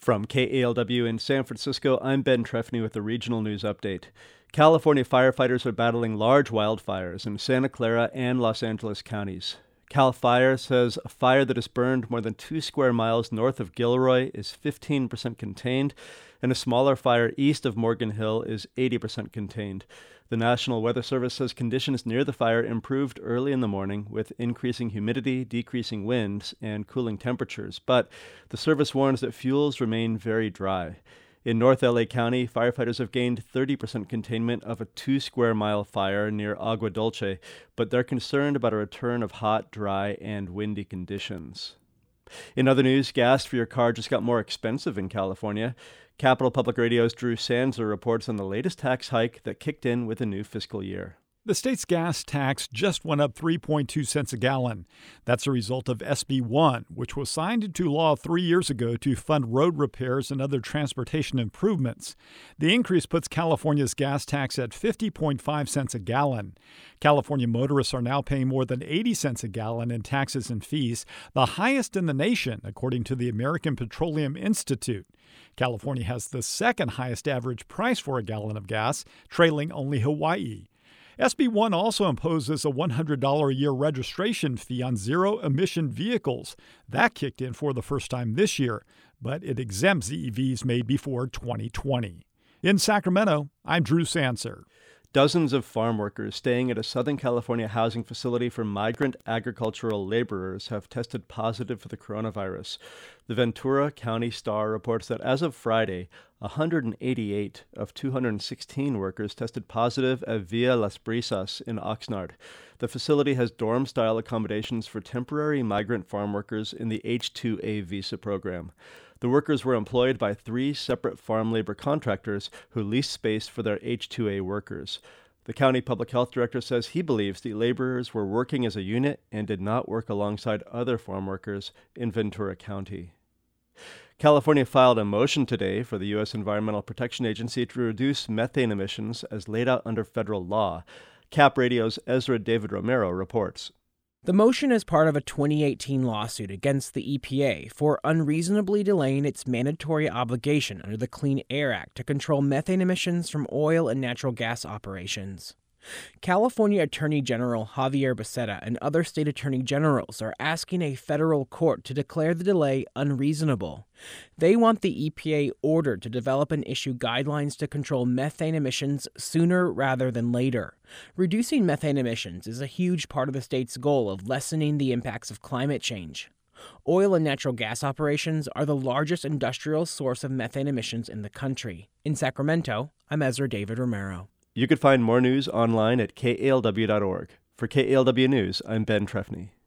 From KALW in San Francisco, I'm Ben Trefny with the Regional News Update. California firefighters are battling large wildfires in Santa Clara and Los Angeles counties. Cal Fire says a fire that has burned more than 2 square miles north of Gilroy is 15% contained, and a smaller fire east of Morgan Hill is 80% contained. The National Weather Service says conditions near the fire improved early in the morning with increasing humidity, decreasing winds, and cooling temperatures, but the service warns that fuels remain very dry. In North LA County, firefighters have gained 30% containment of a 2 square mile fire near Agua Dulce, but they're concerned about a return of hot, dry, and windy conditions. In other news, gas for your car just got more expensive in California. Capital Public Radio's Drew Sanzer reports on the latest tax hike that kicked in with the new fiscal year. The state's gas tax just went up 3.2 cents a gallon. That's a result of SB 1, which was signed into law 3 years ago to fund road repairs and other transportation improvements. The increase puts California's gas tax at 50.5 cents a gallon. California motorists are now paying more than 80 cents a gallon in taxes and fees, the highest in the nation, according to the American Petroleum Institute. California has the second highest average price for a gallon of gas, trailing only Hawaii. SB 1 also imposes a $100 a year registration fee on zero-emission vehicles. That kicked in for the first time this year, but it exempts EVs made before 2020. In Sacramento, I'm Drew Sanzer. Dozens of farm workers staying at a Southern California housing facility for migrant agricultural laborers have tested positive for the coronavirus. The Ventura County Star reports that as of Friday, 188 of 216 workers tested positive at Villa Las Brisas in Oxnard. The facility has dorm-style accommodations for temporary migrant farm workers in the H-2A visa program. The workers were employed by 3 separate farm labor contractors who leased space for their H-2A workers. The county public health director says he believes the laborers were working as a unit and did not work alongside other farm workers in Ventura County. California filed a motion today for the U.S. Environmental Protection Agency to reduce methane emissions as laid out under federal law. Cap Radio's Ezra David Romero reports. The motion is part of a 2018 lawsuit against the EPA for unreasonably delaying its mandatory obligation under the Clean Air Act to control methane emissions from oil and natural gas operations. California Attorney General Javier Becerra and other state attorney generals are asking a federal court to declare the delay unreasonable. They want the EPA ordered to develop and issue guidelines to control methane emissions sooner rather than later. Reducing methane emissions is a huge part of the state's goal of lessening the impacts of climate change. Oil and natural gas operations are the largest industrial source of methane emissions in the country. In Sacramento, I'm Ezra David Romero. You could find more news online at kalw.org. For KALW News, I'm Ben Trefny.